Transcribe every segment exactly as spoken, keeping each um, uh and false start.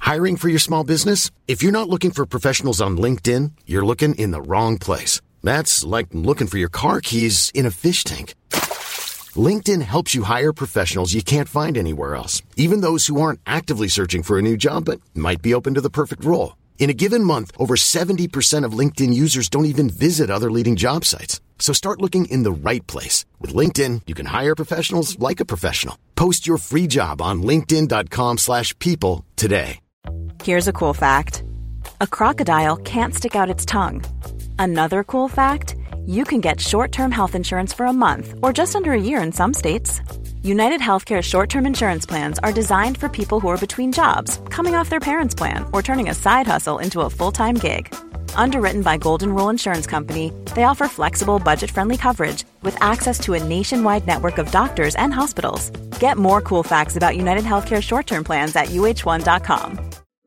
Hiring for your small business? If you're not looking for professionals on LinkedIn, you're looking in the wrong place. That's like looking for your car keys in a fish tank. LinkedIn helps you hire professionals you can't find anywhere else, even those who aren't actively searching for a new job but might be open to the perfect role. In a given month, over seventy percent of LinkedIn users don't even visit other leading job sites. So start looking in the right place. With LinkedIn, you can hire professionals like a professional. Post your free job on linkedin.com slash people today. Here's a cool fact. A crocodile can't stick out its tongue. Another cool fact, you can get short-term health insurance for a month or just under a year in some states. United Healthcare short-term insurance plans are designed for people who are between jobs, coming off their parents' plan, or turning a side hustle into a full-time gig. Underwritten by Golden Rule Insurance Company, they offer flexible, budget-friendly coverage with access to a nationwide network of doctors and hospitals. Get more cool facts about United Healthcare short-term plans at U H one dot com.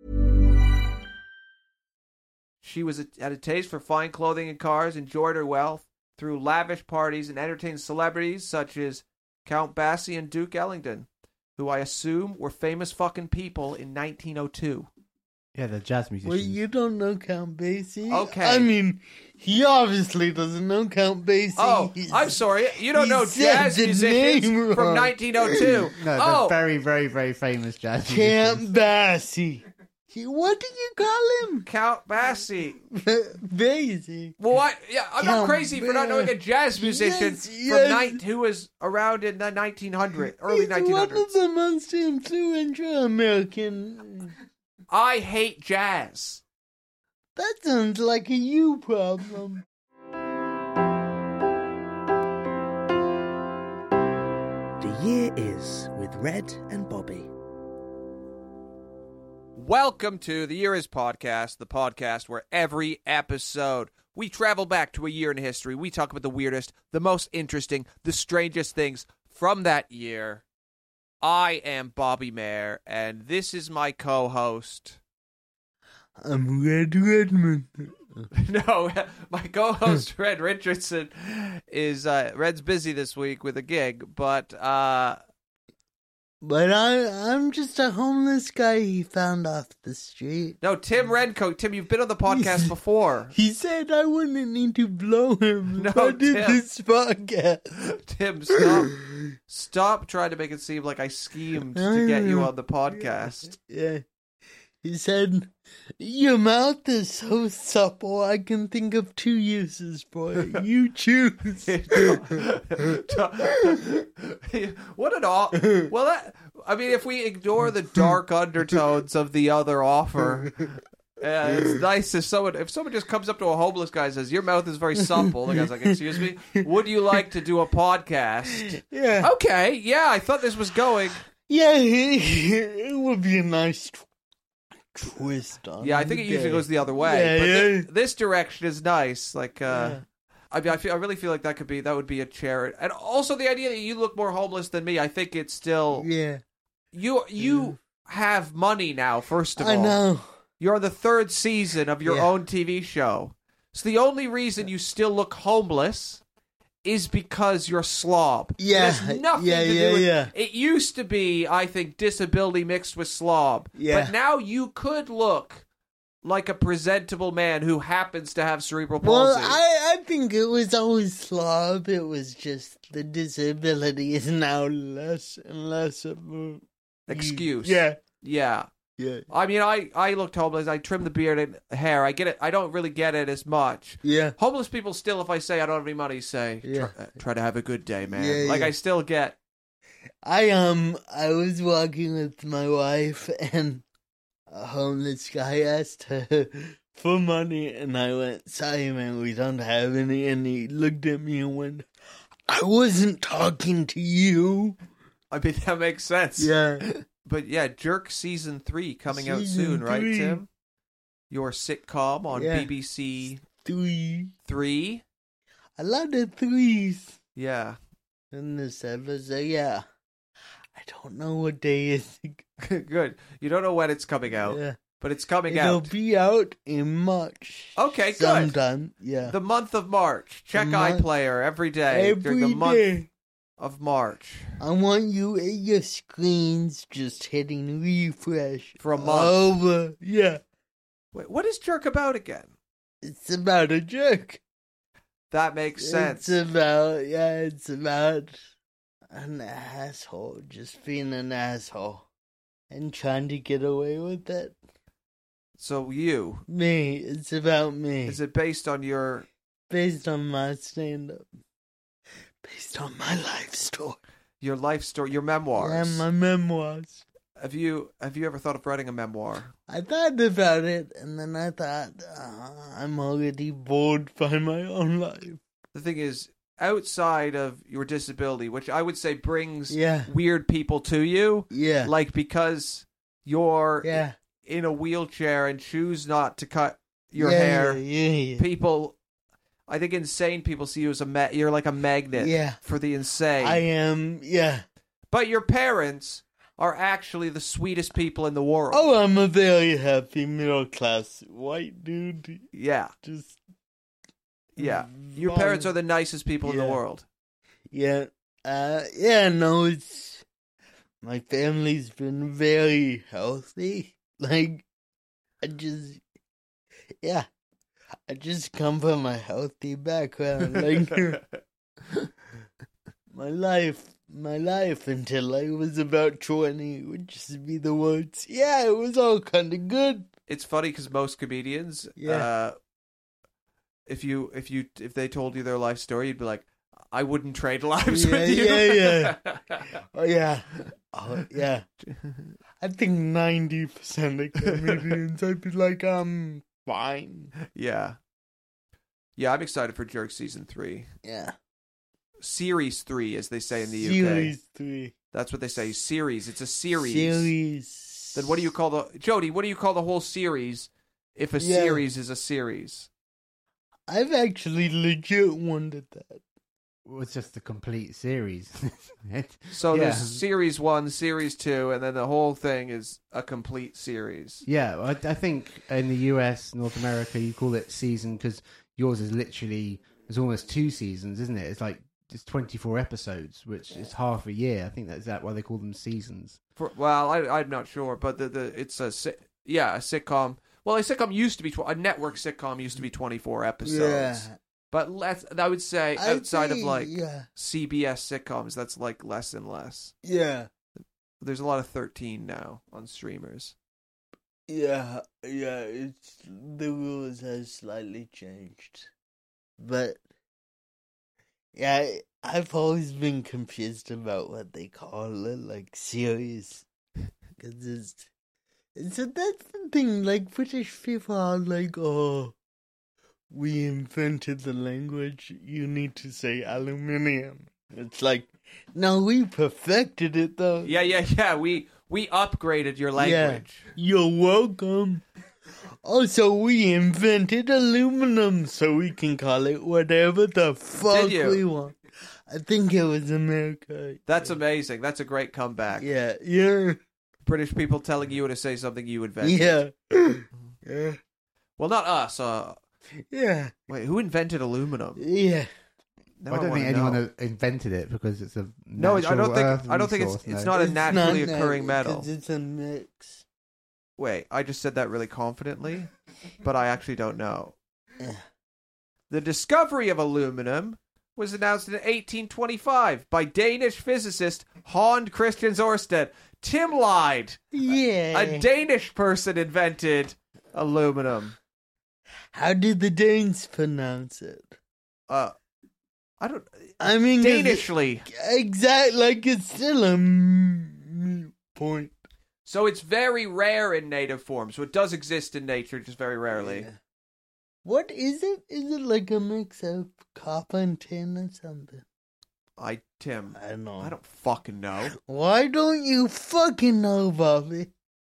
She was a, had a taste for fine clothing and cars, enjoyed her wealth through lavish parties, and entertained celebrities such as Count Basie and Duke Ellington, who I assume were famous fucking people in nineteen oh two. Yeah, they're jazz musicians. Well, you don't know Count Basie? Okay. I mean, he obviously doesn't know Count Basie. Oh, He's, I'm sorry. You don't know jazz musicians from nineteen oh two. No, they're oh. very, very, very famous jazz Count musicians. Basie. What do you call him? Count Basie. Basie. Well, what? Yeah, I'm Count not crazy for not knowing a jazz musician Yes, from yes. night who was around in the nineteen hundreds, early He's nineteen one hundreds. of the most influential American. I hate jazz. That sounds like a you problem. The Year Is with Red and Bobby. Welcome to the Year Is Podcast, the podcast where every episode we travel back to a year in history. We talk about the weirdest, the most interesting, the strangest things from that year. I am Bobby Mayer, and this is my co-host. I'm Red Redmond. No, my co-host Red Richardson is uh, Red's busy this week with a gig, but uh, But I, I'm just a homeless guy he found off the street. no, Tim Renko. Tim, you've been on the podcast before. He said I wouldn't need to blow him No, if I did Tim. this podcast. Tim, stop, stop trying to make it seem like I schemed to get you on the podcast. Yeah. He said, your mouth is so supple, I can think of two uses for it. You choose. What an aw- well, that, I mean, if we ignore the dark undertones of the other offer, uh, it's nice if someone if someone just comes up to a homeless guy and says, your mouth is very supple. The guy's like, excuse me, would you like to do a podcast? Yeah. Okay, yeah, I thought this was going. Yeah, it would be a nice twist on Yeah, I think the it usually day. goes the other way. Yeah, but yeah. This, this direction is nice. Like, uh, Yeah. I mean, I feel, I really feel like that could be that would be a charity, and also the idea that you look more homeless than me. I think it's still Yeah. you. You have money now. First of I all, know. you're on the third season of your Yeah. own T V show. So the only reason you still look homeless is because you're a slob. Yeah, It has nothing yeah, to do yeah, with yeah. it. Used to be, I think, disability mixed with slob. Yeah. But now you could look like a presentable man who happens to have cerebral Well, palsy. I, I think it was always slob. It was just the disability is now less and less of a Excuse. Yeah, Yeah. yeah, I mean, I, I looked homeless. I trimmed the beard and hair. I get it. I don't really get it as much. yeah. Homeless people still, if I say I don't have any money, say, Yeah. try, uh, try to have a good day, man. Yeah, like, yeah. I still get... I um, I was walking with my wife, and a homeless guy asked her for money, and I went, "Sorry, man, we don't have any." And he looked at me and went, "I wasn't talking to you." I mean, that makes sense. Yeah, But yeah, Jerk Season three coming out Season soon, right, three. Tim? Your sitcom on Yeah. B B C three. three. A lot of threes Yeah. in this episode. Yeah, I don't know what day is. Good. You don't know when it's coming out, Yeah. but it's coming It'll out. be out in March. Okay, good. Sometime, yeah. The month of March. Check The month- iPlayer every day Every during the month day. of March. I want you at your screens just hitting refresh. For a month. Over. Yeah. Wait, what is Jerk about again? It's about a jerk. That makes sense. It's about, yeah, it's about an asshole just being an asshole and trying to get away with it. So you. Me. It's about me. Is it based on your... Based on my stand-up. Based on my life story. Your life story, your memoirs. Yeah, my memoirs. Have you have you ever thought of writing a memoir? I thought about it, and then I thought, uh, I'm already bored by my own life. The thing is, outside of your disability, which I would say brings Yeah. weird people to you, Yeah. like because you're Yeah. in a wheelchair and choose not to cut your yeah, hair, Yeah, yeah, people, I think insane people see you as a, ma- you're like a magnet Yeah. for the insane. I am, yeah. But your parents are actually the sweetest people in the world. Oh, I'm a very happy middle-class white dude. Yeah. Just, Yeah. Your fun. parents are the nicest people in the Yeah. world. Yeah. Uh, yeah, no, it's, my family's been very healthy. Like, I just, yeah. I just come from a healthy background. Like, my life, my life until I was about twenty would just be the words. Yeah, it was all kind of good. It's funny because most comedians, Yeah. uh, if you if you if they told you their life story, you'd be like, I wouldn't trade lives Yeah, with you. yeah, Oh, yeah. Oh, yeah. I think ninety percent of comedians, I'd be like, um, fine. yeah. Yeah, I'm excited for Jerk season three. Yeah. Series three, as they say in the U K. Series three. That's what they say. Series. It's a series. Series. Then what do you call the Jody? What do you call the whole series? If a Yeah. series is a series, I've actually legit wondered that. Well, it's just a complete series. so Yeah. there's series one, series two, and then the whole thing is a complete series. Yeah, I, I think in the U S, North America, you call it season because yours is literally, it's almost two seasons, isn't it? It's like, it's twenty-four episodes, which is half a year. I think that's that why they call them seasons. For, well, I, I'm not sure, but the, the it's a si- yeah a sitcom. Well, a sitcom used to be tw- a network sitcom used to be twenty-four episodes. Yeah. But less, I would say I outside of think- like yeah. C B S sitcoms, that's like less and less. Yeah. There's a lot of thirteen now on streamers. Yeah. Yeah. It's, the rules have slightly changed. But, yeah, I've always been confused about what they call it, like, series. Because it's, it's a, that's the thing, like, British people are like, oh, we invented the language, you need to say aluminium. It's like, no, we perfected it, though. Yeah, yeah, yeah. We we upgraded your language. Yeah. You're welcome. Also, we invented aluminum, so we can call it whatever the fuck Did you? we want. I think it was America. That's amazing. That's a great comeback. Yeah, yeah, British people telling you to say something you invented. yeah, yeah, Well, not us. Uh, yeah, wait, who invented aluminum? yeah. Now I don't wanna think anyone know. invented it because it's a No, I natural don't think. earth I don't think it's. resource, It's no. not a It's naturally not occurring nat- metal. 'cause it's a mix. Wait, I just said that really confidently, but I actually don't know. Yeah. The discovery of aluminum was announced in eighteen twenty-five by Danish physicist Hans Christian Ørsted. Tim lied. Yeah. A Danish person invented aluminum. How did the Danes pronounce it? Uh, I don't. I mean, 'cause it- Danishly. Exact, like it's still a m- point. So it's very rare in native form. So it does exist in nature, just very rarely. Yeah. What is it? Is it like a mix of copper and tin or something? I, Tim, I don't know. I don't fucking know. Why don't you fucking know, Bobby?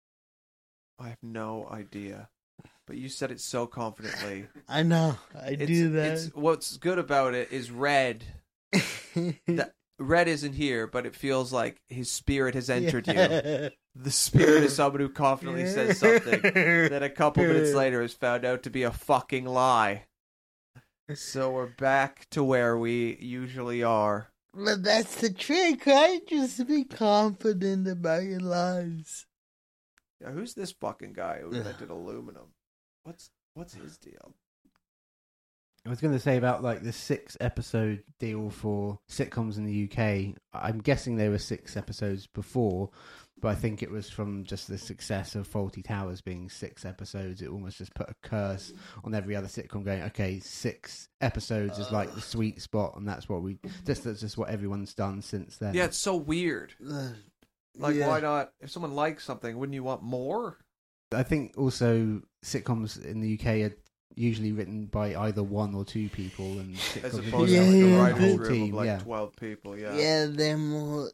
I have no idea. But you said it so confidently. I know. I It's, do that. It's, what's good about it is Red. That Red isn't here, but it feels like his spirit has entered you. Yeah. The spirit is someone who confidently says something that a couple minutes later is found out to be a fucking lie. So we're back to where we usually are. But that's the trick, right? Just be confident about your lies. Yeah, who's this fucking guy who invented aluminum? What's what's his deal? I was going to say about like the six episode deal for sitcoms in the U K. I'm guessing there were six episodes before, but I think it was from just the success of Fawlty Towers being six episodes. It almost just put a curse on every other sitcom going, okay, six episodes is like the sweet spot, and that's what we just that's just what everyone's done since then. Yeah, it's so weird. Like, Yeah. why not? If someone likes something, wouldn't you want more? I think also sitcoms in the U K are usually written by either one or two people, and As sitcoms in the opposed U to S like Yeah, a yeah, writer's whole room team, of like yeah. twelve people. Yeah. Yeah, they're more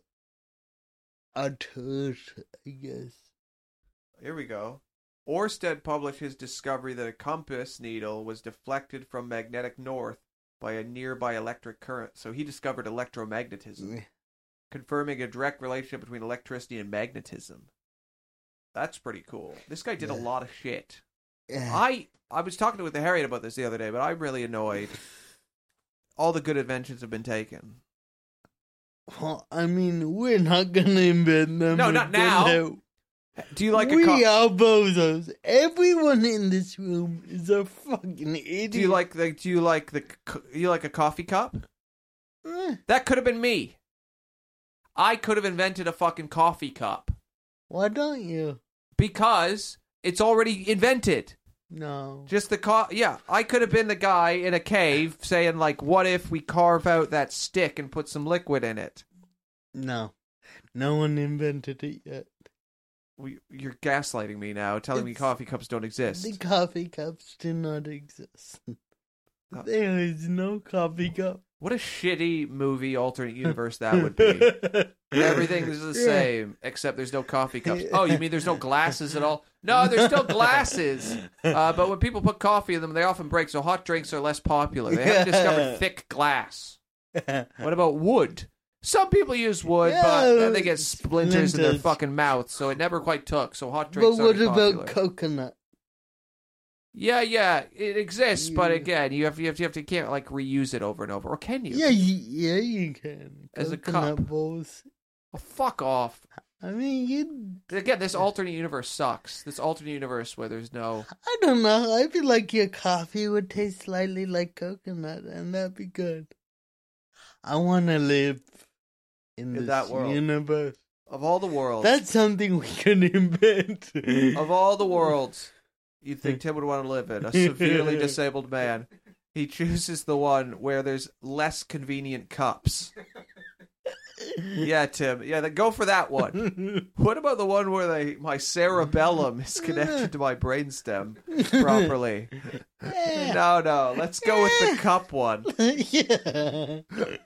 auteurs, I guess. Here we go. Orsted published his discovery that a compass needle was deflected from magnetic north by a nearby electric current. So he discovered electromagnetism, confirming a direct relationship between electricity and magnetism. That's pretty cool. This guy did a Yeah. lot of shit. Yeah. I I was talking with Harriet about this the other day, but I'm really annoyed. All the good inventions have been taken. Well, I mean, we're not gonna invent them. No, not now. No. Do you like a we co- are bozos. Everyone in this room is a fucking idiot. Do you like the do you like the co- you like a coffee cup? Eh, That could have been me. I could have invented a fucking coffee cup why don't you? because it's already invented. No. Just the co- yeah, I could have been the guy in a cave saying like, "What if we carve out that stick and put some liquid in it?" No. No one invented it yet. We, you're gaslighting me now, telling me It's- coffee cups don't exist. The coffee cups do not exist. Oh. There is no coffee cup. What a shitty movie alternate universe that would be. Everything is the Yeah. same, except there's no coffee cups. Oh, you mean there's no glasses at all? No, there's still glasses. Uh, but when people put coffee in them, they often break, so hot drinks are less popular. They haven't discovered thick glass. What about wood? Some people use wood, but Yeah, then they get splinters in their splinters. fucking mouth, so it never quite took. So hot But drinks what aren't about popular. coconut? Yeah, yeah, it exists, but Yeah. again, you have you have to, you have to you can't like reuse it over and over, or can you? Yeah, y- yeah, you can. As a Coconut cup. bowls. Oh, fuck off. I mean, you. Again, this alternate universe sucks. This alternate universe where there's no. I don't know. I feel like your coffee would taste slightly like coconut, and that'd be good. I want to live in, In this that world. universe. Of all the worlds, That's something we could invent. of all the worlds, you'd think Tim would want to live in. A severely disabled man. He chooses the one where there's less convenient cups. Yeah, Tim. Yeah, then go for that one. What about the one where they, my cerebellum is connected to my brainstem properly? Yeah. No, no. Let's go with the cup one. Yeah.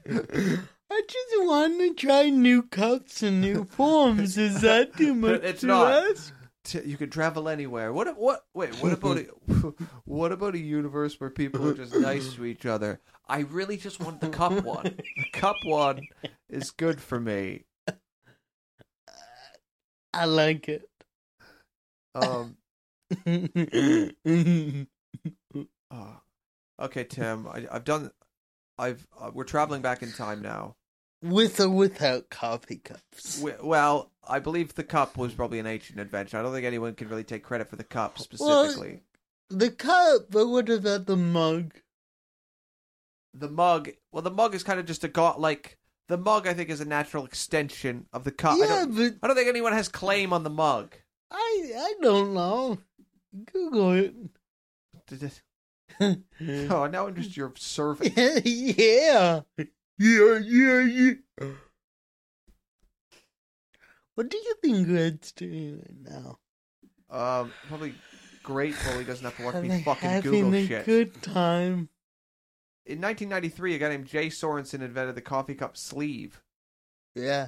I just want to try new cups and new forms. Is that too much It's to not. ask? T- You can travel anywhere. What? What? Wait. What about a? What about a universe where people are just nice to each other? I really just want the cup one. The cup one is good for me. I like it. Um. oh. Okay, Tim. I, I've done. I've. Uh, we're traveling back in time now. With or without coffee cups? We, well, I believe the cup was probably an ancient invention. I don't think anyone can really take credit for the cup specifically. The cup, but what about the mug? The mug, well, the mug is kind of just a got like the mug. I think is a natural extension of the cup. I Yeah, don't, but I don't think anyone has claim on the mug. I I don't know. Google it. Did it- Oh, now I'm just your servant. yeah. Yeah, yeah, yeah. What do you think Red's doing right now? Um, probably grateful he doesn't have to watch Are me they fucking having Google a shit. good time? In nineteen ninety-three, a guy named Jay Sorensen invented the coffee cup sleeve. Yeah.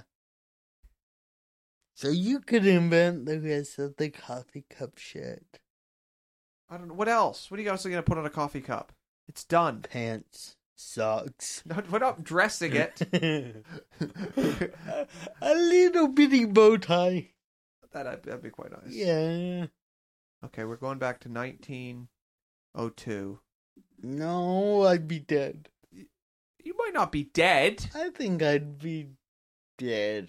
So you could invent the rest of the coffee cup shit. I don't know what else. What are you guys going to put on a coffee cup? It's done. Pants, socks. No, we're not dressing it. a, a little bitty bow tie. That'd, that'd be quite nice. Yeah. Okay, we're going back to nineteen oh two. No, I'd be dead. You might not be dead. I think I'd be dead.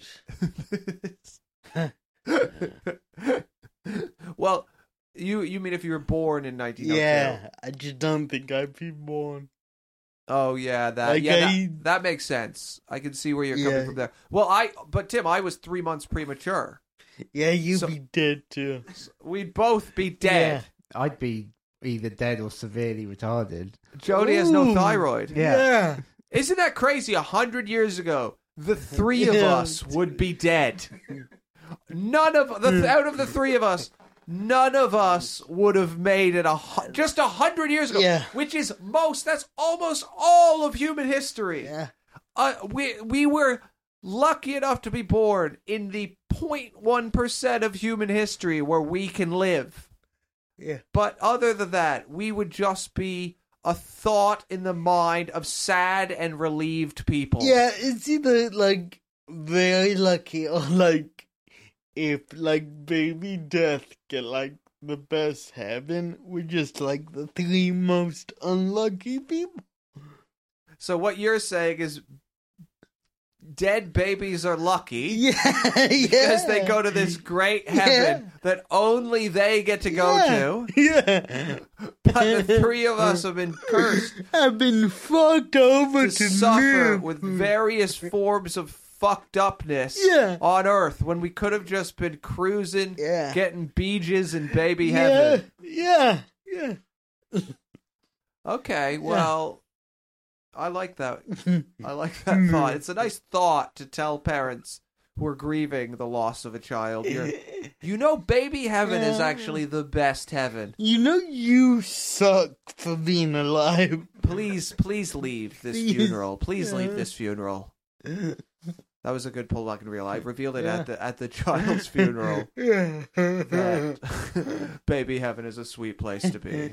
Well, you you mean if you were born in nineteen oh two? Yeah, I just don't think I'd be born. Oh yeah, that Like, yeah I- that, that makes sense. I can see where you're coming Yeah. from there. Well, I but Tim, I was three months premature. Yeah, you'd So- be dead too. We'd both be dead. I'd be either dead or severely retarded. Jody has no Ooh. thyroid. Yeah. Isn't that crazy? A hundred years ago, the three of Yeah. us would be dead. None of the out of the three of us, none of us would have made it a hu- just a hundred years ago. Yeah. Which is most. That's almost all of human history. Yeah. Uh, we we were lucky enough to be born in the zero point one percent of human history where we can live. Yeah. But other than that, we would just be a thought in the mind of sad and relieved people. Yeah, it's either like very lucky or like if like baby death get like the best heaven, we're just like the three most unlucky people. So what you're saying is dead babies are lucky Yeah, yeah. because they go to this great heaven Yeah. that only they get to go yeah. to. Yeah. But the three of us have been cursed I've been fucked over to to, suffer live. with various forms of fucked upness Yeah. on Earth when we could have just been cruising, Yeah. getting beaches in baby yeah, heaven. yeah, yeah. Okay, well, I like that. I like that thought. It's a nice thought to tell parents who are grieving the loss of a child. You're, you know, baby heaven is actually the best heaven. You know you suck for being alive. Please, please leave this Please. funeral. Please leave Yeah. this funeral. That was a good pull back in real. I revealed it Yeah. at the at the child's funeral. Yeah. That baby heaven is a sweet place to be.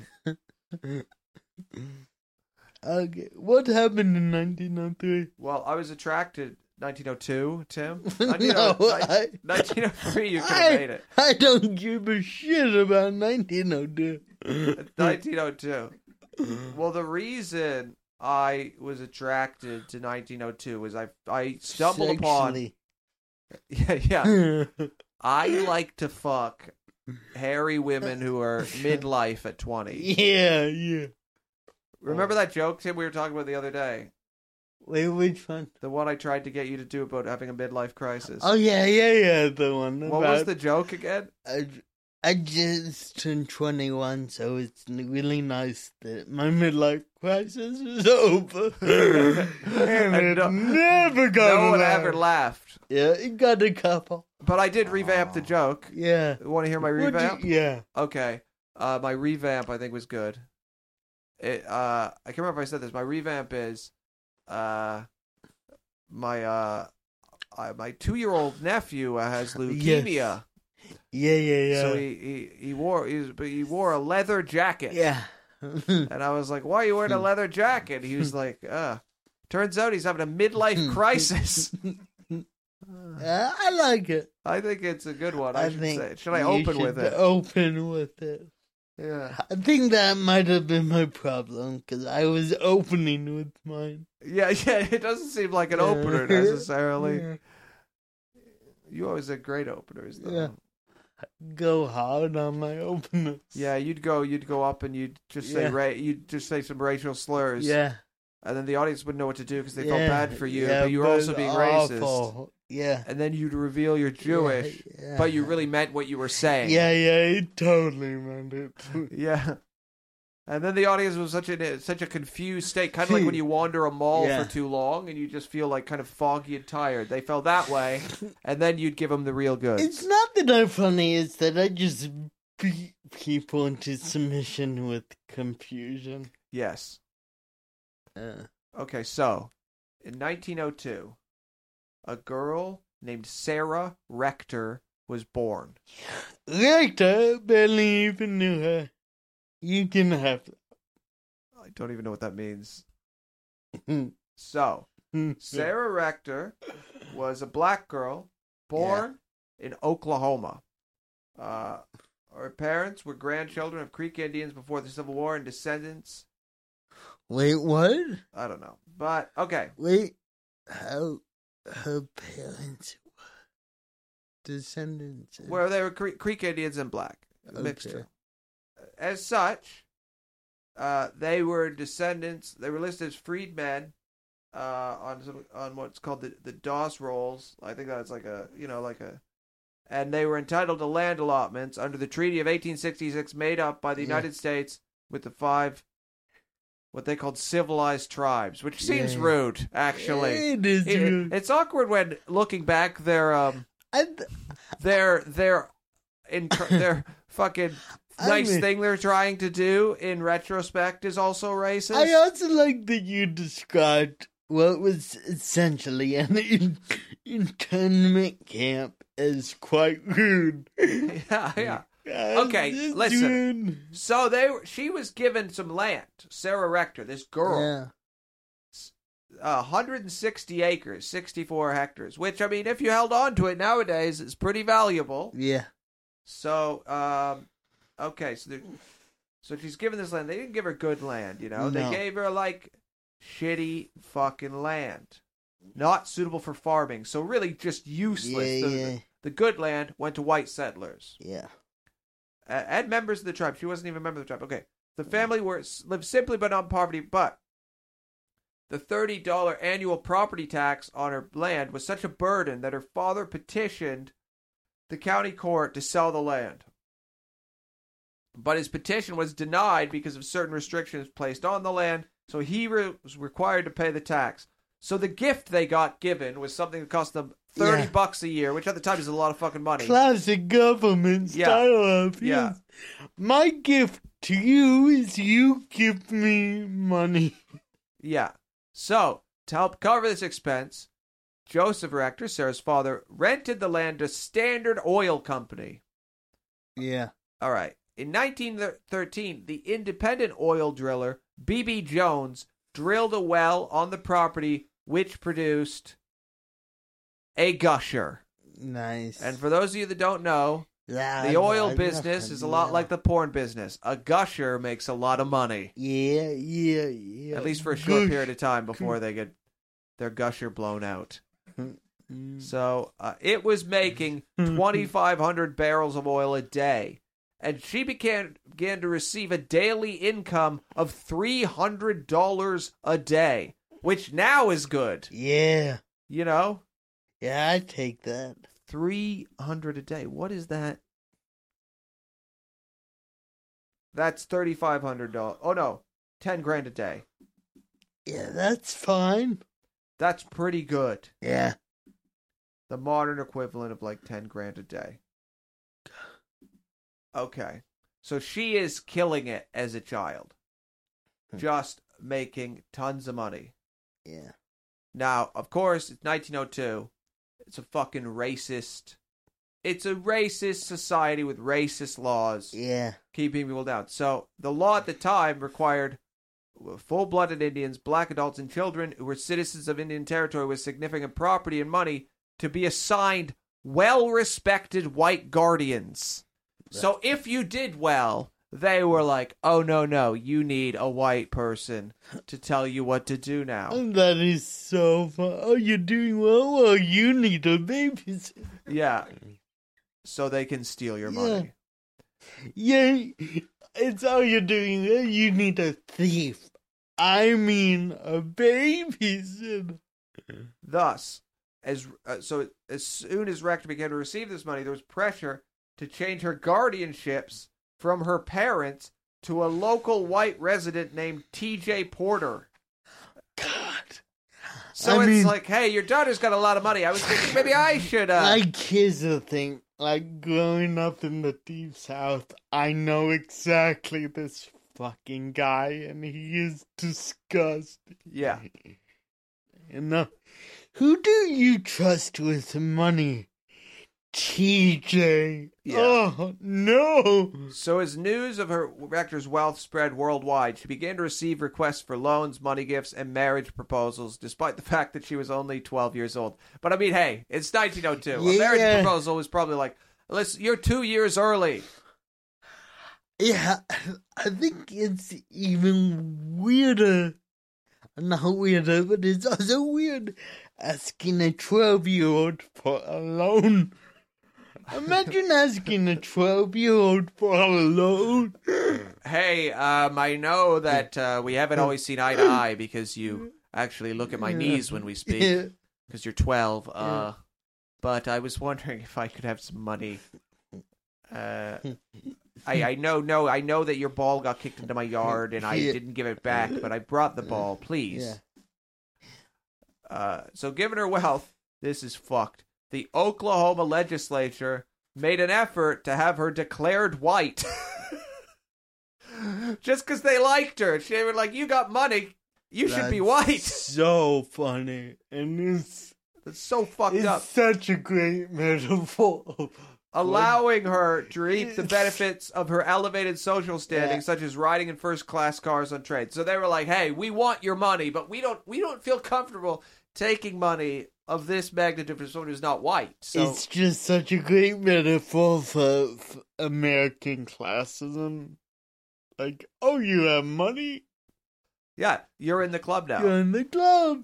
Okay, what happened in nineteen oh three? Well, I was attracted. nineteen oh two, Tim. No, nineteen oh I, nineteen oh three, you could have I, made it. I don't give a shit about nineteen oh two. nineteen oh two. Well, the reason I was attracted to nineteen oh two was I I stumbled Sexually. upon. Yeah, yeah. I like to fuck hairy women who are midlife at twenty. Yeah, yeah. Remember that joke, Tim, we were talking about the other day? Wait, which one? The one I tried to get you to do about having a midlife crisis. Oh, yeah, yeah, yeah, the one. What about, was the joke again? I, I just turned twenty-one, so it's really nice that my midlife crisis is over. and And it no- never got No one laugh. ever laughed. Yeah, it got a couple. But I did revamp the joke. Yeah. Want to hear my What'd you- revamp? yeah. Okay. Uh, my revamp, I think, was good. It. Uh, I can't remember if I said this. My revamp is, uh, my uh, uh my two-year-old nephew uh, has leukemia. Yeah, yeah, yeah. So he, he, he wore he, was, but he wore a leather jacket. yeah. And I was like, "Why are you wearing a leather jacket?" He was like, "Uh, turns out he's having a midlife crisis." Uh, I like it. I think it's a good one. I, I should think say. Should I you open should with it? Open with it. Yeah. I think that might have been my problem because I was opening with mine. Yeah, yeah. It doesn't seem like an opener necessarily. Yeah. You always had great openers, though. Yeah. Go hard on my openers. Yeah, you'd go, you'd go up, and you'd just say, Yeah. ra- you'd just say some racial slurs. Yeah. And then the audience wouldn't know what to do because they felt Yeah, bad for you, yeah, but you were also being racist. awful. Yeah. And then you'd reveal you're Jewish, Yeah, but you really meant what you were saying. Yeah, yeah, he totally meant it. Yeah. And then the audience was such a such a confused state, kind of like when you wander a mall Yeah. for too long and you just feel like kind of foggy and tired. They felt that way, and then you'd give them the real goods. It's not that I'm funny, it's that I just beat people into submission with confusion. Yes. Uh, Okay, so in nineteen oh two, a girl named Sarah Rector was born. Rector barely even knew her. You can have I don't even know what that means. that. So, Sarah Rector was a black girl born in Oklahoma. Uh, her parents were grandchildren of Creek Indians before the Civil War and descendants Wait, what? I don't know. But, okay. Wait, how her parents were descendants? of- Where they were Cre- Creek Indians and black. A Okay. mixture. As such, uh, they were descendants, they were listed as freedmen uh, on some, on what's called the, the Doss rolls. I think that's like a, you know, like a, and they were entitled to land allotments under the Treaty of eighteen sixty-six made up by the Yeah. United States with the five, what they called civilized tribes, which seems Yeah. rude, actually. It is It- rude. it's awkward when looking back, their um, I th- their their in their fucking I nice mean- thing they're trying to do in retrospect is also racist. I also like that you described what was essentially an in- internment camp as quite rude. yeah, yeah. Okay, It's listen. rude. So they were, she was given some land. Sarah Rector, this girl, Yeah. uh, one hundred sixty acres, sixty-four hectares. Which I mean, if you held on to it nowadays, is pretty valuable. Yeah. So, um, okay, so they're- so she's given this land. They didn't give her good land, you know. They No. gave her like shitty fucking land, not suitable for farming. So really, just useless. Yeah, the, yeah. the good land went to white settlers Yeah. uh, and members of the tribe. She wasn't even a member of the tribe. Okay, the family were lived simply but not in poverty. But the thirty dollar annual property tax on her land was such a burden that her father petitioned the county court to sell the land. But his petition was denied because of certain restrictions placed on the land, so he re- was required to pay the tax. So the gift they got given was something that cost them thirty Yeah. bucks a year, which at the time is a lot of fucking money. Classic government Yeah. style of Yeah. yes. My gift to you is you give me money. Yeah. So, to help cover this expense, Joseph Rector, Sarah's father, rented the land to Standard Oil Company. Yeah. All right. In nineteen thirteen, the independent oil driller B B Jones drilled a well on the property which produced a gusher. Nice. And for those of you that don't know, the oil business is a lot like the porn business. A gusher makes a lot of money, Yeah, yeah, yeah. at least for a short Gush. period of time before they get their gusher blown out. Mm. So uh, it was making twenty-five hundred barrels of oil a day. And she began, began to receive a daily income of three hundred dollars a day, which now is good. Yeah. You know? Yeah, I take that. three hundred dollars a day. What is that? That's thirty-five hundred dollars. Oh, no. ten grand a day. Yeah, that's fine. That's pretty good. Yeah. The modern equivalent of like ten grand a day. Okay. So she is killing it as a child. Just making tons of money. Yeah. Now, of course, it's nineteen oh two. It's a fucking racist. It's a racist society with racist laws Yeah. keeping people down. So the law at the time required full-blooded Indians, black adults, and children who were citizens of Indian territory with significant property and money to be assigned well-respected white guardians. So if you did well, they were like, oh, no, no, you need a white person to tell you what to do now. That is so fun. Oh, you're doing well? Well, you need a babysitter. Yeah. So they can steal your money. Yeah, it's all you're doing well. You need a thief. I mean, a babysitter. Thus, as uh, so as soon as Rector began to receive this money, there was pressure to change her guardianships from her parents to a local white resident named T J Porter. God. So I it's mean- like, hey, your daughter's got a lot of money. I was thinking maybe I should. Uh... Like, here's the thing. Like, growing up in the Deep South, I know exactly this fucking guy, and he is disgusting. Yeah. You know, who do you trust with money? T J. Yeah. Oh, no. So as news of her Rector's wealth spread worldwide, she began to receive requests for loans, money gifts, and marriage proposals, despite the fact that she was only twelve years old. But I mean, hey, it's nineteen oh two. A Yeah. marriage proposal was probably like, listen, you're two years early. Yeah, I think it's even weirder. Not weirder, but it's also weird asking a twelve-year-old for a loan. Imagine asking a twelve-year-old for a loan. Hey, um, I know that uh, we haven't always seen eye to eye because you actually look at my knees when we speak because you're twelve. Uh, but I was wondering if I could have some money. Uh, I, I know, no, I know that your ball got kicked into my yard and I Yeah. didn't give it back, but I brought the ball, please. Yeah. Uh, so given her wealth, this is fucked. The Oklahoma legislature made an effort to have her declared white. Just because they liked her. They were like, you got money, you should be That's white. So funny. And it's, It's so fucked it's up. such a great metaphor. Allowing her to reap the benefits of her elevated social standing, Yeah. such as riding in first-class cars on trains. So they were like, "Hey, we want your money, but we don't. We don't feel comfortable taking money of this magnitude from someone who's not white." So It's just such a great metaphor for, for American classism. Like, oh, you have money? yeah, you're in the club now. You're in the club.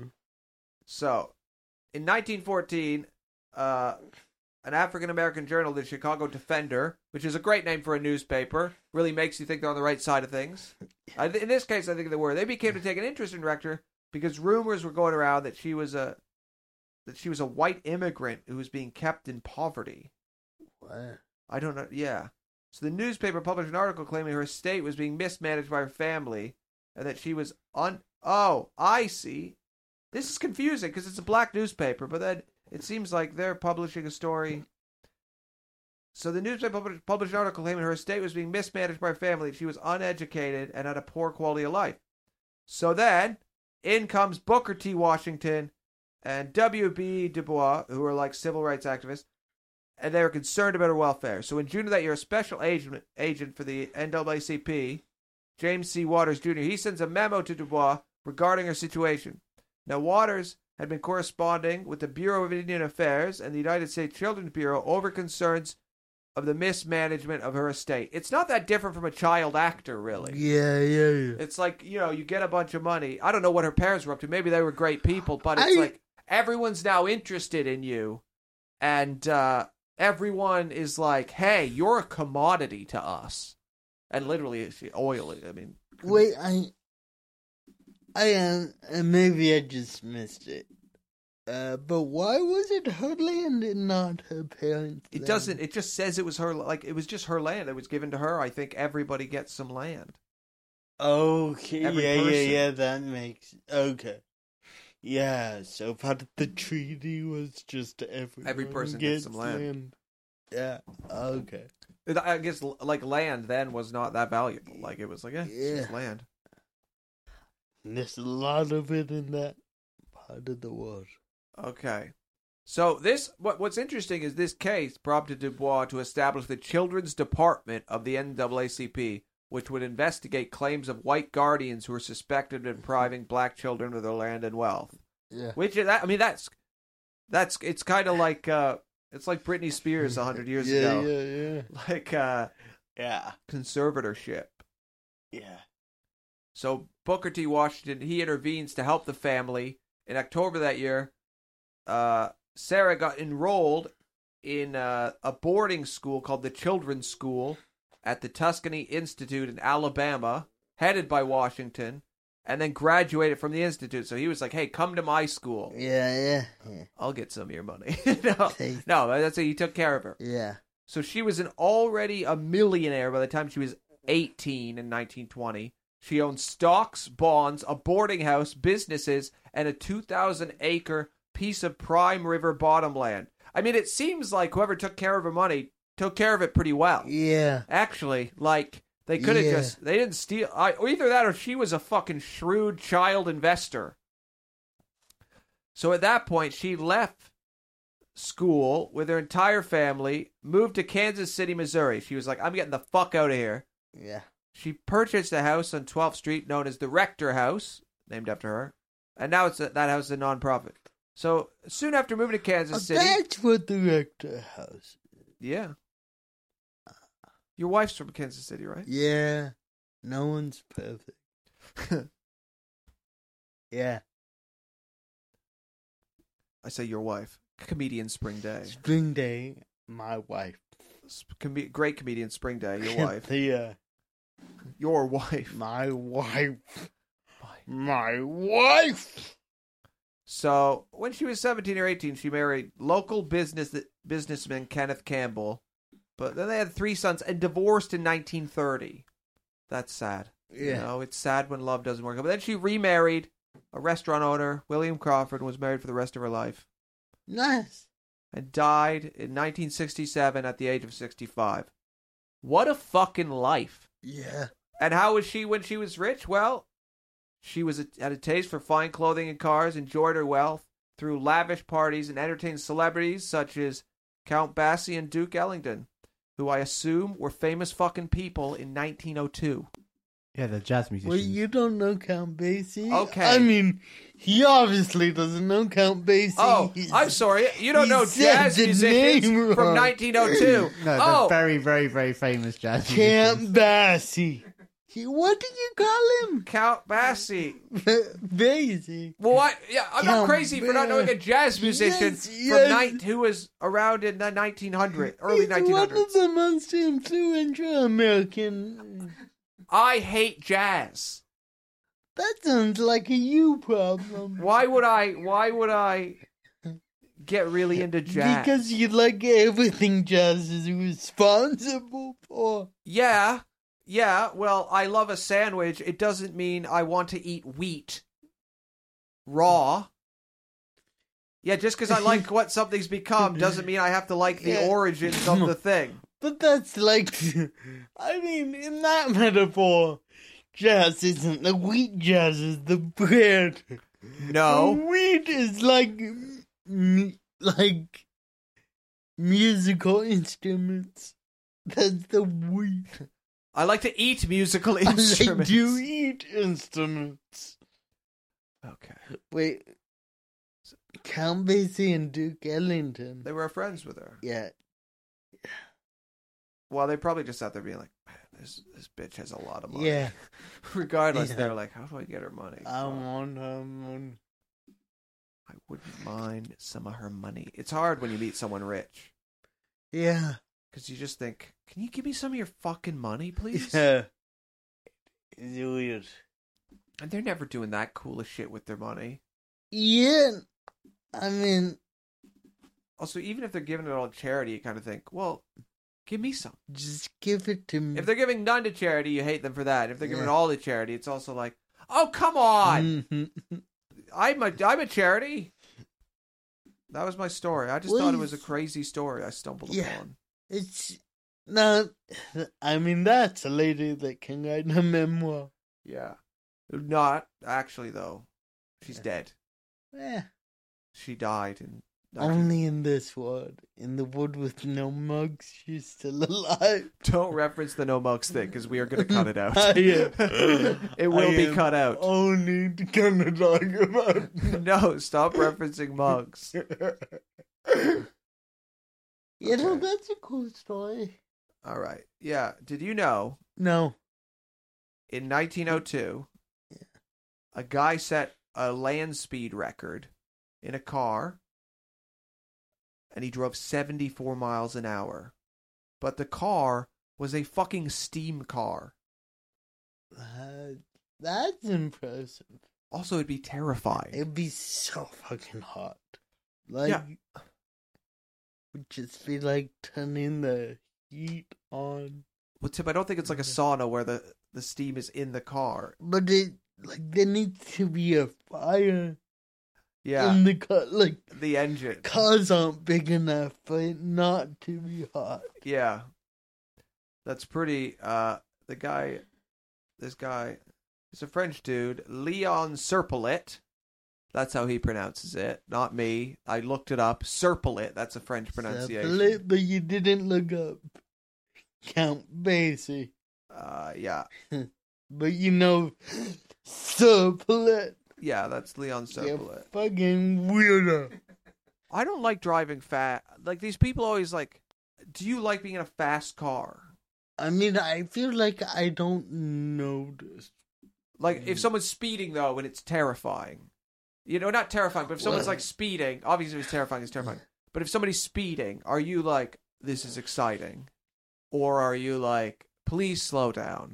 So, in nineteen fourteen, uh, an African-American journal, the Chicago Defender, which is a great name for a newspaper, really makes you think they're on the right side of things. I, in this case, I think they were. They became to take an interest in Rector because rumors were going around that she was a that she was a white immigrant who was being kept in poverty. What? I don't know. Yeah. So the newspaper published an article claiming her estate was being mismanaged by her family and that she was un. Oh, I see. This is confusing because it's a black newspaper, but then it seems like they're publishing a story. So the newspaper published, published an article claiming her estate was being mismanaged by her family. She was uneducated and had a poor quality of life. So then, in comes Booker T. Washington and W B Du Bois, who are like civil rights activists, and they were concerned about her welfare. So in June of that year, a special agent, agent for the N double A C P, James C. Waters Junior, he sends a memo to Du Bois regarding her situation. Now, Waters had been corresponding with the Bureau of Indian Affairs and the United States Children's Bureau over concerns of the mismanagement of her estate. It's not that different from a child actor, really. Yeah, yeah, yeah. It's like, you know, you get a bunch of money. I don't know what her parents were up to. Maybe they were great people, but it's I- like everyone's now interested in you. And uh, everyone is like, hey, you're a commodity to us. And literally, it's oil. I mean, Wait, I, I am, uh, maybe I just missed it. Uh, but why was it her land and not her parents' it land? doesn't, it just says it was her, like, it was just her land. It was given to her. I think everybody gets some land. Okay, Every yeah, yeah, person. yeah, that makes, okay. Yeah, so part of the treaty was just everyone Every person gets some land. Yeah, okay. I guess, like, land then was not that valuable. Like, it was like, eh, it's just Yeah. land. And there's a lot of it in that part of the world. Okay. So this, what what's interesting is this case prompted Du Bois to establish the Children's Department of the N double A C P, which would investigate claims of white guardians who were suspected of depriving black children of their land and wealth. Yeah. Which is, I mean, that's that's it's kind of like uh, it's like Britney Spears a hundred years yeah, ago, Yeah, yeah, like uh, yeah. conservatorship. Yeah. So Booker T. Washington, he intervenes to help the family. In October that year, uh, Sarah got enrolled in uh, a boarding school called the Children's School at the Tuscany Institute in Alabama, headed by Washington, and then graduated from the institute. So he was like, hey, come to my school. Yeah, yeah, yeah. I'll get some of your money. no, Take- no, that's it. He took care of her. Yeah. So she was an already a millionaire by the time she was eighteen in nineteen twenty. She owned stocks, bonds, a boarding house, businesses, and a two thousand acre piece of prime river bottomland. I mean, it seems like whoever took care of her money took care of it pretty well. Yeah. Actually, like, they could have Yeah. just, they didn't steal, I, or either that or she was a fucking shrewd child investor. So at that point, she left school with her entire family, moved to Kansas City, Missouri. She was like, I'm getting the fuck out of here. Yeah. She purchased a house on twelfth Street known as the Rector House, named after her, and now it's a, that house is a nonprofit. So soon after moving to Kansas Oh, City, that's what the rector house. yeah, Your wife's from Kansas City, right? Yeah. No one's perfect. Yeah. I say your wife. Comedian Spring Day. Spring Day, my wife. Com- great comedian Spring Day, your wife. the, uh, Your wife. my wife. My wife! So, when she was seventeen or eighteen, she married local business businessman Kenneth Campbell. But then they had three sons and divorced in nineteen thirty. That's sad. Yeah. You know, it's sad when love doesn't work out. But then she remarried a restaurant owner, William Crawford, and was married for the rest of her life. Nice. And died in nineteen sixty-seven at the age of sixty-five. What a fucking life. Yeah. And how was she when she was rich? Well, she was a, had a taste for fine clothing and cars, enjoyed her wealth through lavish parties, and entertained celebrities such as Count Basie and Duke Ellington, who I assume were famous fucking people in nineteen oh two. Yeah, they're jazz musicians. Well, you don't know Count Basie? Okay. I mean, he obviously doesn't know Count Basie. Oh, He's- I'm sorry. You don't he know said jazz the musicians name from wrong. nineteen oh two. No, they're Oh, very, very, very famous jazz Count musicians. Basie. He- What did you call him? Count Basie. Basie. Well, what? Yeah, I'm not Count crazy for not knowing a jazz musician Yes, from yes. night who was around in the nineteen hundred, early He's nineteen one hundreds. of the most influential American. I hate jazz. That sounds like a you problem. Why would I? Why would I get really into jazz? Because you like everything jazz is responsible for. Yeah, yeah. Well, I love a sandwich. It doesn't mean I want to eat wheat raw. Yeah, just because I like what something's become doesn't mean I have to like the Yeah. origins of the thing. But that's like, I mean, in that metaphor, jazz isn't the wheat, jazz is the bread. No. The wheat is like, m- like, musical instruments. That's the wheat. I like to eat musical I like instruments. to eat instruments. Okay. Wait, Count Basie and Duke Ellington. They were friends with her. Yeah. Well, they probably just sat there being like, man, this this bitch has a lot of money. Yeah. Regardless, Yeah. they're like, how do I get her money? I want her money. I wouldn't mind some of her money. It's hard when you meet someone rich. Yeah. Because you just think, can you give me some of your fucking money, please? Yeah. It's weird. And they're never doing that cool of shit with their money. Yeah. I mean, Also, even if they're giving it all to charity, you kind of think, well, give me some. just give it to me. If they're giving none to charity, you hate them for that. If they're giving Yeah. all to charity, it's also like, oh, come on. Mhm. I'm a, I'm a charity. That was my story. I just Well, thought it was a it's- crazy story I stumbled Yeah. upon. It's not. I mean, that's a lady that can write a memoir. Yeah. Not, actually, though. She's Yeah. dead. Eh, She died in... nineteen only in this world. In the wood with no mugs, she's still alive. Don't reference the no mugs thing, because we are going to cut it out. I am- It will I be am cut out. Only gonna talk about. No, stop referencing mugs. You know, Okay. that's a cool story. All right. Yeah. Did you know, No. in nineteen oh two, a guy set a land speed record in a car, and he drove seventy-four miles an hour. But the car was a fucking steam car. That, that's impressive. Also, it'd be terrifying. It'd be so fucking hot. Like, Yeah. would just be like turning the heat on. Well, Tim, I don't think it's like a sauna where the, the steam is in the car. But it, like, there needs to be a fire Yeah, in the car. Like, the engine. cars aren't big enough for it not to be hot. Yeah. That's pretty, uh, the guy, this guy, he's a French dude, Leon Serpolet. That's how he pronounces it, not me. I looked it up. Serpolet, that's a French pronunciation. Separate, but you didn't look up Count Basie. Uh, yeah. But you know, Serpolet. Yeah, that's Leon You Serpolet. fucking weirdo. I don't like driving fast. Like, these people always like, do you like being in a fast car? I mean, I feel like I don't notice. Like, if someone's speeding, though, and it's terrifying. You know, not terrifying, but if someone's, Well- like, speeding, obviously if it's terrifying, it's terrifying. But if somebody's speeding, are you like, this is exciting? Or are you like, please slow down?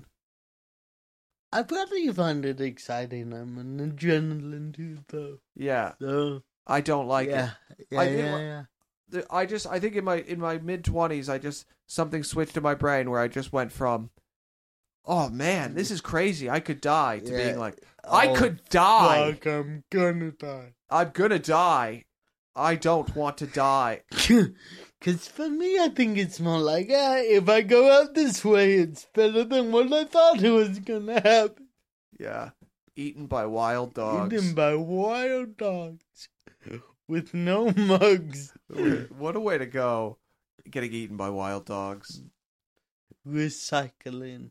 I probably find it exciting. I'm an adrenaline dude, though. Yeah. So, I don't like yeah. it. Yeah, I yeah, think- yeah. The- I just, I think in my in my mid twenties, I just something switched in my brain where I just went from, oh man, this is crazy, I could die, to Yeah. being like, I Oh, could die, Fuck, I'm gonna die. I'm gonna die, I don't want to die. Because for me, I think it's more like, ah, if I go out this way, it's better than what I thought it was gonna happen. Yeah, eaten by wild dogs. Eaten by wild dogs with no mugs. What a way to go, getting eaten by wild dogs. Recycling.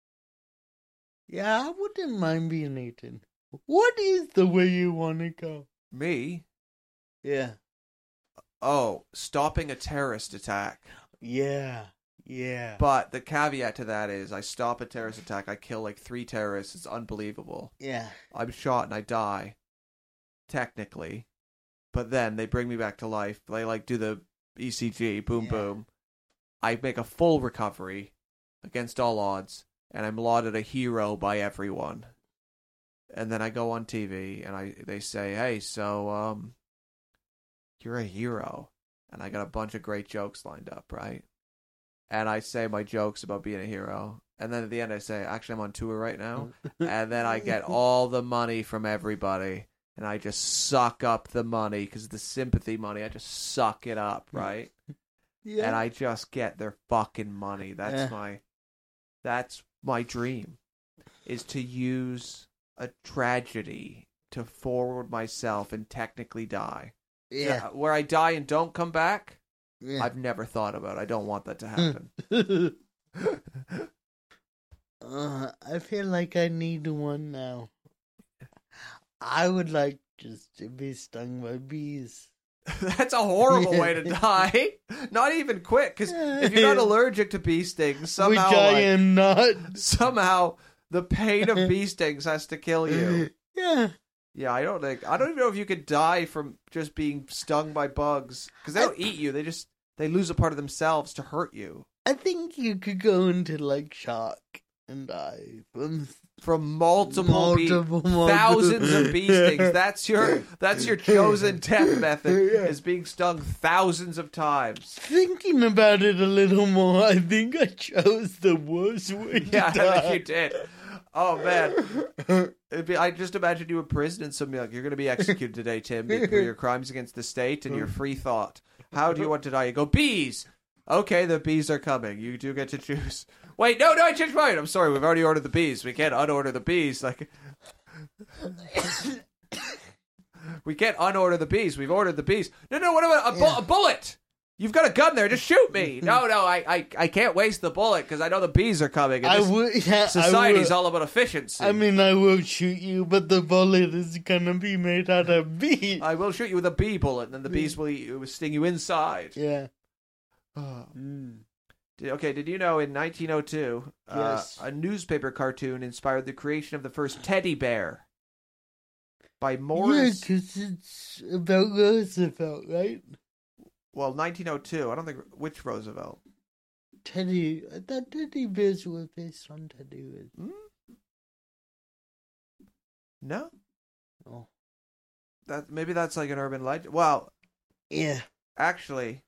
Yeah, I wouldn't mind being eaten. What is the way you want to go? Me? Yeah. Oh, stopping a terrorist attack. Yeah. Yeah. But the caveat to that is, I stop a terrorist attack, I kill like three terrorists, it's unbelievable. Yeah. I'm shot and I die, technically. But then they bring me back to life. They like do the E C G, boom, Yeah. boom. I make a full recovery against all odds, and I'm lauded a hero by everyone. And then I go on T V and I they say, "Hey, so um, you're a hero," and I got a bunch of great jokes lined up, right? And I say my jokes about being a hero, and then at the end I say, "Actually, I'm on tour right now," and then I get all the money from everybody. And I just suck up the money, because the sympathy money, I just suck it up, right? Yeah. And I just get their fucking money. That's Yeah. my, that's my dream, is to use a tragedy to forward myself and technically die. Yeah. Uh, Where I die and don't come back, Yeah. I've never thought about. I don't want that to happen. uh, I feel like I need one now. I would like just to be stung by bees. That's a horrible way to die. Not even quick, because if you're not allergic to bee stings, somehow, Which I like, am not. somehow the pain of bee stings has to kill you. Yeah. Yeah, I don't think I don't even know if you could die from just being stung by bugs, because they don't eat you. They just they lose a part of themselves to hurt you. I think you could go into like shock and die from From multiple, multiple, bee, multiple- thousands of bee stings. That's your that's your chosen death method, Yeah. is being stung thousands of times. Thinking about it a little more, I think I chose the worst way to Yeah, I die. think you did. Oh man, It'd be, I just imagine you in prison and somebody like, you're going to be executed today, Tim, for your crimes against the state and your free thought. How do you want to die? You go, bees. Okay, the bees are coming. You do get to choose. Wait, no, no, I changed my mind. I'm sorry, we've already ordered the bees. We can't unorder the bees. Like, we can't unorder the bees. We've ordered the bees. No, no, what about a, bu- Yeah. a bullet? You've got a gun there. Just shoot me. No, no, I, I, I can't waste the bullet because I know the bees are coming. And I this would. Yeah, society's I, all about efficiency. would, I mean, I will shoot you, but the bullet is gonna be made out of bees. I will shoot you with a bee bullet, and then the bees will, eat, will sting you inside. Yeah. Oh. Mm. Did- Okay, did you know in nineteen oh two, Yes. uh, a newspaper cartoon inspired the creation of the first teddy bear by Yeah, Morris? because it's about Roosevelt, right? Well, nineteen oh two. I don't think which Roosevelt. Teddy. I thought teddy bears were based on teddy bears. Hmm? No, Oh. that maybe that's like an urban legend. Well, Yeah. actually,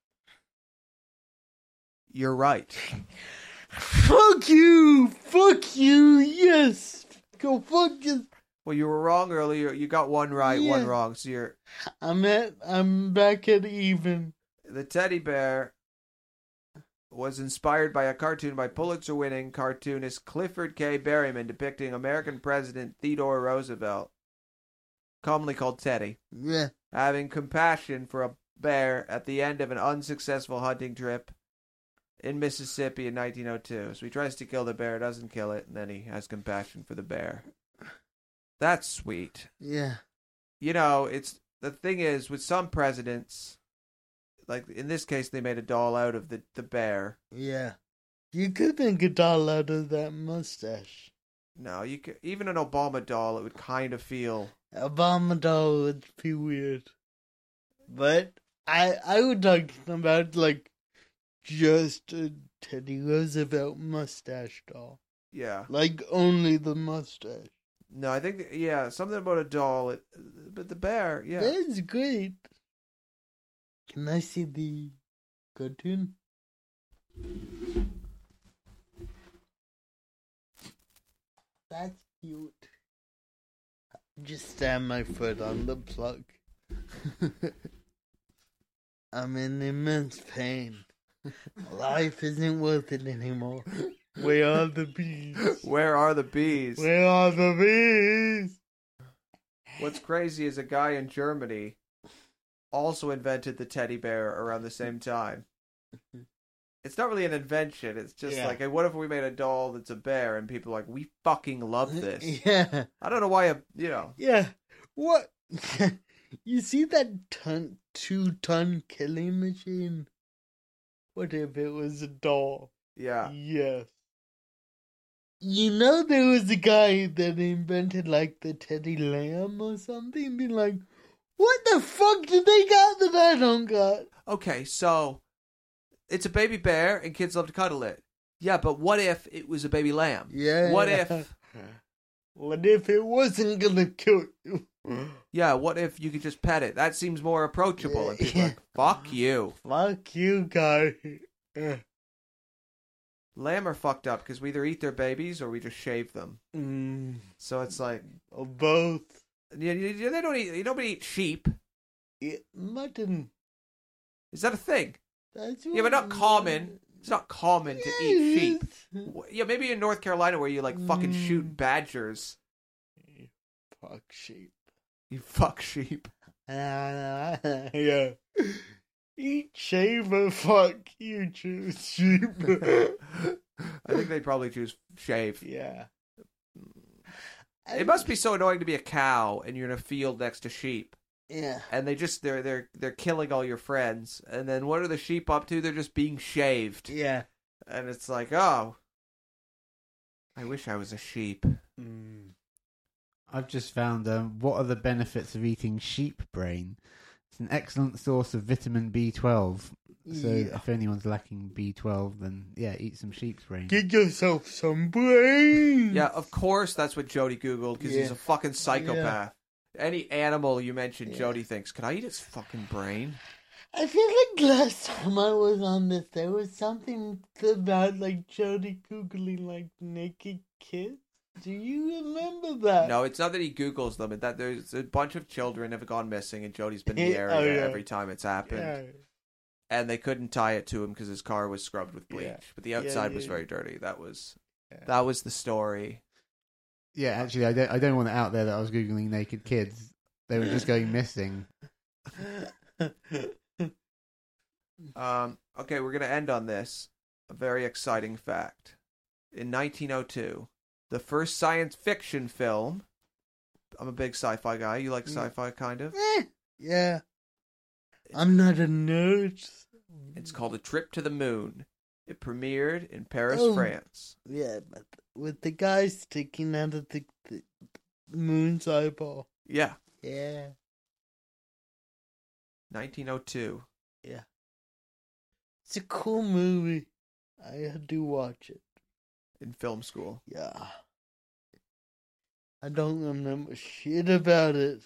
you're right. Fuck you! Fuck you! Yes! Go fuck you! Well, you were wrong earlier. You got one right, one Yeah. wrong. So you're I'm at. I'm back at even. the teddy bear was inspired by a cartoon by Pulitzer-winning cartoonist Clifford K. Berryman depicting American President Theodore Roosevelt, commonly called Teddy, Yeah. having compassion for a bear at the end of an unsuccessful hunting trip in Mississippi in nineteen oh two. So he tries to kill the bear, doesn't kill it, and then he has compassion for the bear. That's sweet. Yeah. You know, it's the thing is with some presidents, like in this case, they made a doll out of the, the bear. Yeah. You could make a doll out of that mustache. No, you could, even an Obama doll, it would kind of feel. Obama doll would be weird. But I I would talk about like just a Teddy Roosevelt mustache doll. Yeah. Like only the mustache. No, I think yeah, something about a doll. It, but the bear, yeah. That's great. Can I see the cartoon? That's cute. Just stand my foot on the plug. I'm in immense pain. Life isn't worth it anymore. Where are the bees? Where are the bees? Where are the bees? What's crazy is a guy in Germany also invented the teddy bear around the same time. It's not really an invention. It's just Yeah. like, hey, what if we made a doll that's a bear? And people are like, we fucking love this. Yeah. I don't know why, a, you know. Yeah. What? You see that ton, two-ton killing machine? What if it was a doll? Yeah. Yes. You know there was a guy that invented like the Teddy Lamb or something? Be like, what the fuck did they got that I don't got? Okay, so it's a baby bear and kids love to cuddle it. Yeah, but what if it was a baby lamb? Yeah. What if... What if it wasn't gonna kill you? Yeah, what if you could just pet it? That seems more approachable. And people are like, fuck you. Fuck you, guy. Lamb are fucked up because we either eat their babies or we just shave them. Mm, So it's like... or both. Yeah, yeah, they don't eat... Nobody eats sheep. Yeah, mutton. Is that a thing? That's Yeah, but not common. It's not common to Yeah, eat it sheep. is. Yeah, maybe in North Carolina where you like fucking Mm. shoot badgers. Fuck sheep. You fuck sheep. Yeah. Eat shave or fuck you choose sheep. I think they'd probably choose shave. Yeah. It must be so annoying to be a cow and you're in a field next to sheep. Yeah. And they just they're they're they're killing all your friends. And then what are the sheep up to? They're just being shaved. Yeah. And it's like, oh, I wish I was a sheep. Mm. I've just found um, what are the benefits of eating sheep brain? It's an excellent source of vitamin B twelve. So Yeah. if anyone's lacking B twelve, then yeah, eat some sheep's brain. Get yourself some brains. Yeah, of course that's what Jody Googled because he's Yeah. a fucking psychopath. Any animal you mention, Yeah. Jody thinks, could I eat its fucking brain? I feel like last time I was on this, there was something about like Jody googling like naked kids. Do you remember that? No, it's not that he Googles them. That there's a bunch of children have gone missing, and Jody's been in the Oh, area yeah. every time it's happened. Yeah. And they couldn't tie it to him because his car was scrubbed with bleach. Yeah. But the Yeah, outside yeah, was yeah. very dirty. That was Yeah. that was the story. Yeah, actually, I don't. I don't want it out there that I was googling naked kids. They were just going missing. Um, okay, we're gonna end on this. A very exciting fact. In nineteen oh two, the first science fiction film. I'm a big sci-fi guy. You like sci-fi, kind of? Eh, yeah. I'm not a nerd. It's called A Trip to the Moon. It premiered in Paris, Oh. France. Yeah, but with the guy sticking out of the, the moon's eyeball. Yeah, Yeah. nineteen oh two. Yeah. It's a cool movie. I had to watch it. In film school. Yeah. I don't remember shit about it.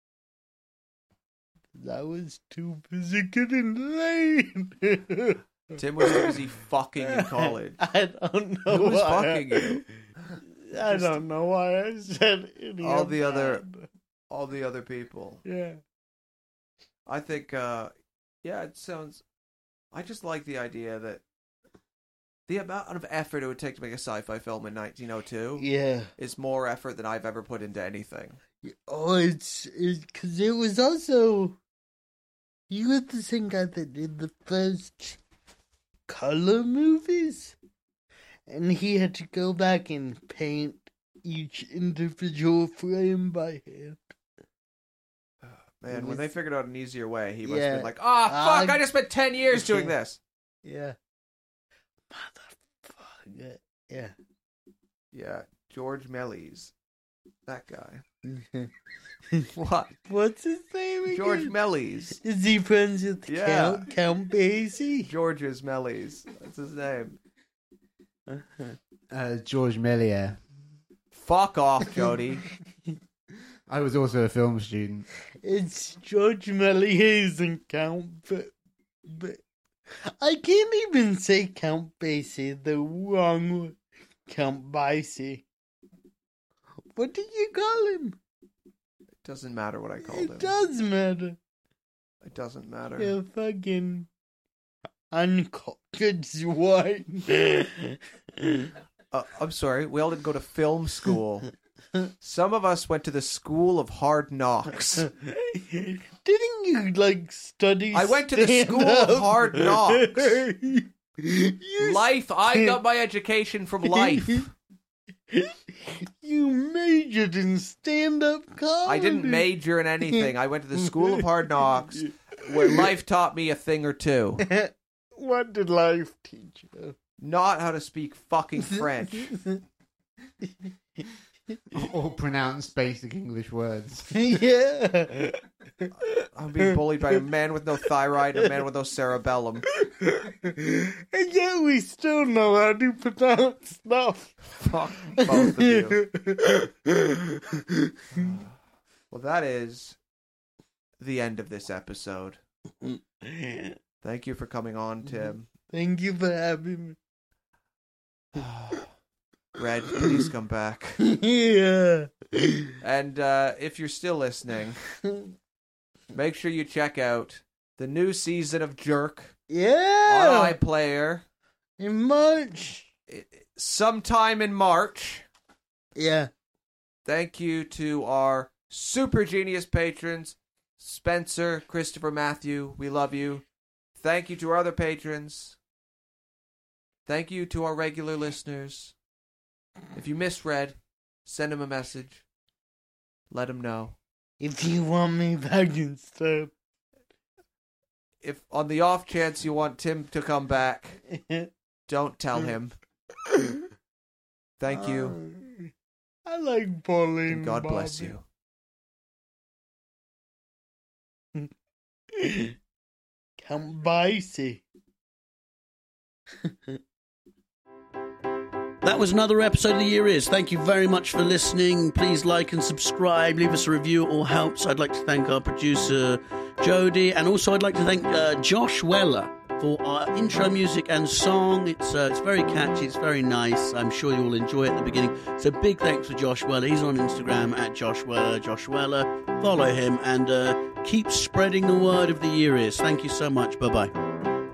I was too busy getting laid. Tim was too busy fucking in college. I don't know Who was why. fucking you? I Just- don't know why I said any All of the other- that. All the other people. Yeah. I think, uh, yeah, it sounds... I just like the idea that the amount of effort it would take to make a sci-fi film in nineteen oh two Yeah. is more effort than I've ever put into anything. Oh, it's because it was also he was the same guy that did the first color movies, and he had to go back and paint each individual frame by hand. Man, It when was- they figured out an easier way, he must Yeah. have been like, ah, fuck, Uh, I just spent ten years doing this. Yeah. forget. Yeah. Yeah, George Mellies. That guy. What? What's his name again? George Mellies. Is he friends with Yeah. Count, Count Basie? George's Mellies. That's his name. Uh, George Méliès. Fuck off, Jody. I was also a film student. It's George Méliès and Count, but, but I can't even say Count Basie the wrong way. Count Basie. What did you call him? It doesn't matter what I called It him. does matter. It doesn't matter. You're fucking uncultured swine. Uh, I'm sorry, we all didn't go to film school. Some of us went to the School of Hard Knocks. Didn't you, like, study I went to the School stand-up? of Hard Knocks. You Life, I got my education from life. You majored in stand-up comedy. I didn't major in anything. I went to the School of Hard Knocks, where life taught me a thing or two. What did life teach you? Not how to speak fucking French. Or pronounce basic English words. Yeah. I'm being bullied by a man with no thyroid and a man with no cerebellum. And yet we still know how to pronounce stuff. Fuck both of you. Well, that is the end of this episode. Thank you for coming on, Tim. Thank you for having Red, please come back. me. Yeah. And uh, if you're still listening, make sure you check out the new season of Jerk on Yeah. iPlayer In March. sometime in March. Yeah. Thank you to our super genius patrons, Spencer, Christopher, Matthew. We love you. Thank you to our other patrons. Thank you to our regular listeners. If you miss Red, send him a message. Let him know. If you want me back and stuff. If on the off chance you want Tim to come back, don't tell him. Thank you. I like Pauline. And God bless you. Count Basie. That was another episode of The Year Is. Thank you very much for listening. Please like and subscribe. Leave us a review. It all helps. I'd like to thank our producer, Jody. And also I'd like to thank uh, Josh Weller for our intro music and song. It's uh, it's very catchy. It's very nice. I'm sure you'll enjoy it at the beginning. So big thanks for Josh Weller. He's on Instagram at Josh Weller. Josh Weller. Follow him and uh, keep spreading the word of The Year Is. Thank you so much. Bye-bye.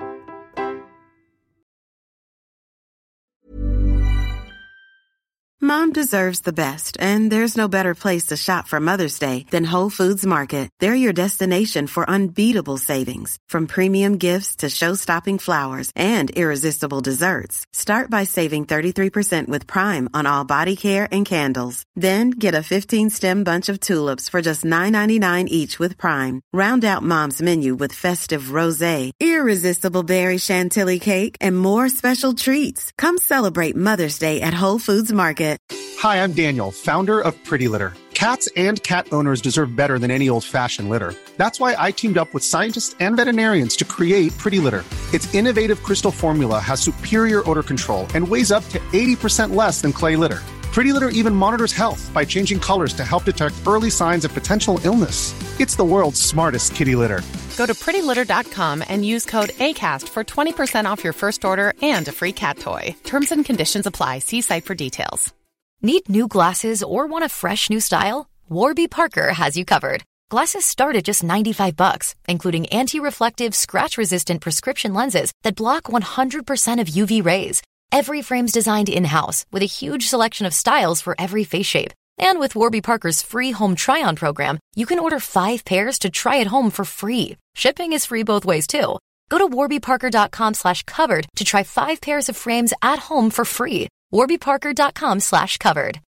Mom deserves the best, and there's no better place to shop for Mother's Day than Whole Foods Market. They're your destination for unbeatable savings, from premium gifts to show-stopping flowers and irresistible desserts. Start by saving thirty-three percent with Prime on all body care and candles. Then get a fifteen-stem bunch of tulips for just nine ninety-nine each with Prime. Round out Mom's menu with festive rosé, irresistible berry chantilly cake, and more special treats. Come celebrate Mother's Day at Whole Foods Market. Hi, I'm Daniel, founder of Pretty Litter. Cats and cat owners deserve better than any old-fashioned litter. That's why I teamed up with scientists and veterinarians to create Pretty Litter. Its innovative crystal formula has superior odor control and weighs up to eighty percent less than clay litter. Pretty Litter even monitors health by changing colors to help detect early signs of potential illness. It's the world's smartest kitty litter. Go to pretty litter dot com and use code ACAST for twenty percent off your first order and a free cat toy. Terms and conditions apply. See site for details. Need new glasses or want a fresh new style? Warby Parker has you covered. Glasses start at just ninety-five bucks, including anti-reflective, scratch-resistant prescription lenses that block one hundred percent of U V rays. Every frame's designed in-house with a huge selection of styles for every face shape. And with Warby Parker's free home try-on program, you can order five pairs to try at home for free. Shipping is free both ways, too. Go to warby parker dot com slash covered to try five pairs of frames at home for free. warby parker dot com slash covered.